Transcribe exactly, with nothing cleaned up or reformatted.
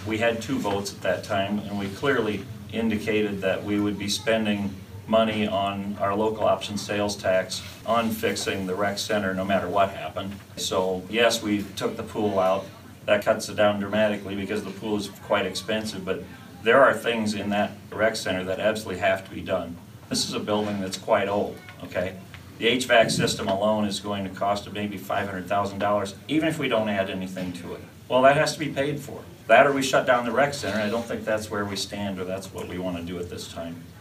we had two votes at that time, and we clearly indicated that we would be spending money on our local option sales tax on fixing the rec center no matter what happened. So yes, we took the pool out. That cuts it down dramatically because the pool is quite expensive, but there are things in that rec center that absolutely have to be done. This is a building that's quite old, okay? The H V A C system alone is going to cost maybe five hundred thousand dollars, even if we don't add anything to it. Well, that has to be paid for. That or we shut down the rec center. I don't think that's where we stand or that's what we want to do at this time.